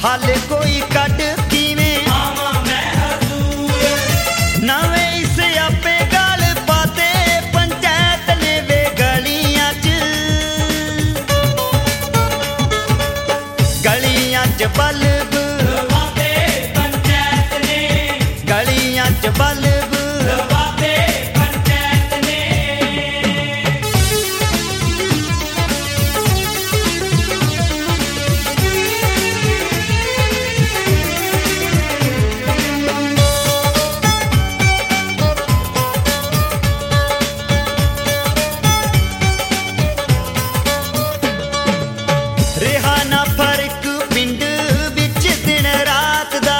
हाले कोई कट किवें आवां मैं हजूर। नवें इस आपे गल पाते पंचायत ने वे गलियां च बल्ब लवाते पंचायत ने, गलियां च बल्ब लवाते पंचायत ने। रेहा ना फर्क पिंड विच दिन रात दा,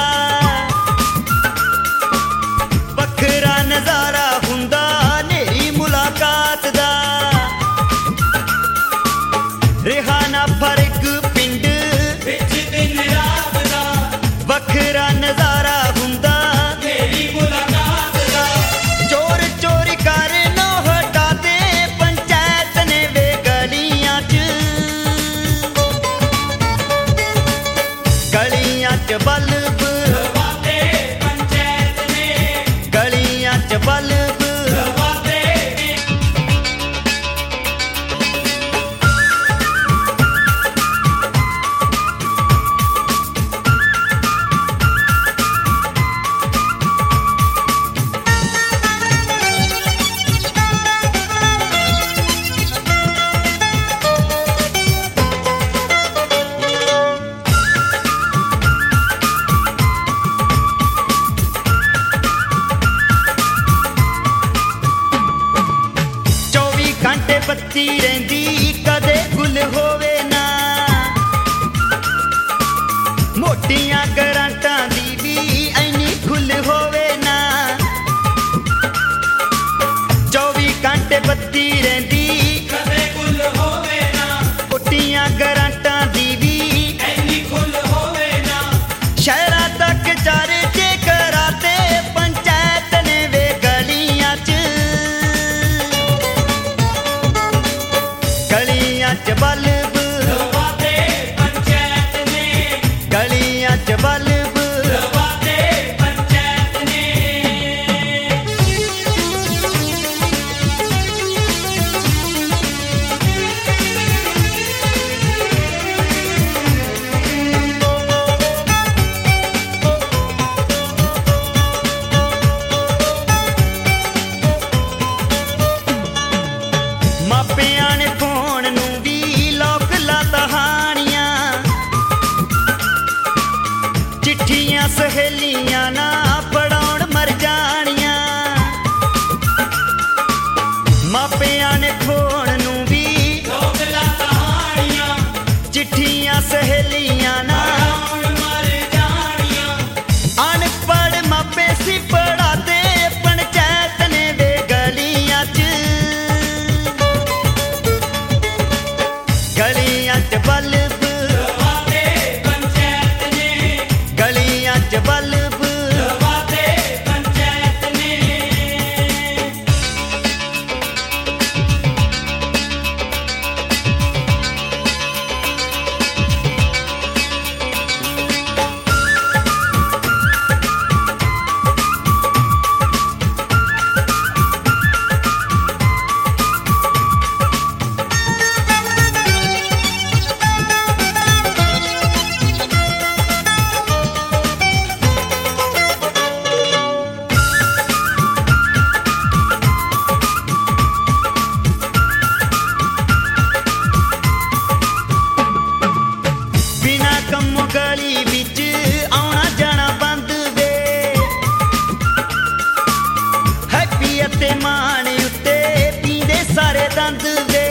वखरा नजारा हुंदा नेरी मुलाकात दा। रेहा ना फर्क पिंड विच दिन रात दा, वखरा नजारा हुंदा तेरी मुलाकात दा। चोर चोरी कर नो हटा दे पंचायत ने वे गलियां च, गलियां च बल्ब लवाते पंचायत ने, गलियां च बल्ब लवाते घंटे बत्ती रहिंदी कदे गुल होवे ना, मोटियां गरांटां दी भी ऐनी खुल होवे ना। 24 घंटे बत्ती रहिंदी कदे गुल होवे ना, मोटियां गरांटां दी भी ऐनी खुल होवे ना। शहरां तक चर्चे कराते पंचायत ने वे गलियां च, गलियां च बल्ब लवाते पंचायत ने, गलियां च बल्ब लवाते पंचायत ने। ਮਾਪਿਆਂ ਨੇ ਫੋਨ ਨੂੰ ਵੀ ਲੋਕ ਲਾਤਾ ਹਾਣੀਆਂ, ਚਿੱਠੀਆਂ ਸਹੇਲੀਆਂ ਨਾ ਪੜਾਉਣ ਮਰ ਜਾਣੀਆਂ। ਮਾਪਿਆਂ ਨੇ ਫੋਨ ਨੂੰ ਵੀ ਲੋਕ ਲਾ ਕਹਾਣੀਆਂ, ਚਿੱਠੀਆਂ ਸਹੇਲੀਆਂ ਨਾ ਆਉਣ ਮਰ ਜਾਣੀਆਂ। ਅਨਪੜ੍ਹ ਮਾਪੇ ਸੀ ਪੜਾਤੇ ਪੰਚਾਇਤ ਨੇ ਵੇ ਗਲੀਆਂ ਚ, ਗਲੀਆਂ ਚ ਬਲਬ ਲਵਾਤੇ ਪੰਚਾਇਤ ਨੇ, ਗਲੀਆਂ ਚ ਬਲਬ ਲਵਾਤੇ ਪੰਚਾਇਤ ਨੇ। ਬਿਨਾ ਕੰਮੋਂ ਗਲੀ ਵਿੱਚ ਆਉਣਾ ਜਾਣਾ ਬੰਦ ਵੇ, ਹੈਪੀ ਅਤੇ ਮਾਣ ਉੱਤੇ ਪੀਂਦੇ ਸਾਰੇ ਦੰਦ ਵੇ।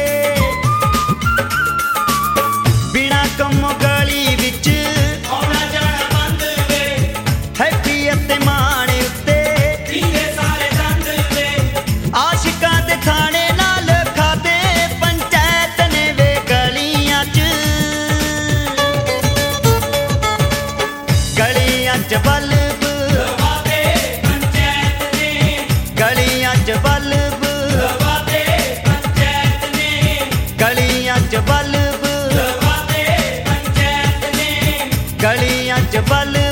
ਬਿਨਾ ਕੰਮੋਂ ਗਲੀ ਵਿੱਚ ਆਉਣਾ ਜਾਣਾ ਬੰਦ ਵੇ, ਹੈਪੀ ਅਤੇ ਮਾਣ ਉੱਤੇ ਪੀਂਦੇ ਸਾਰੇ ਦੰਦ ਵੇ। ਆਸ਼ਿਕਾਂ ਦੇ ਥਾਣੇ ਨਾਲ ਖਾਦੇ ਪੰਚਾਇਤ ਨੇ ਵੇ ਗਲੀਆਂ ਚ, ਗਲੀਆਂ ਚ ਬਲਬ ਲਵਾਤੇ ਪੰਚਾਇਤ ਨੇ, ਗਲੀਆਂ ਚ ਬਲਬ ਲਵਾਤੇ ਪੰਚਾਇਤ ਨੇ, ਗਲੀਆਂ ਚ ਬਲਬ ਲਵਾਤੇ ਪੰਚਾਇਤ ਨੇ। ਗਲੀਆਂ ਚ ਬਲ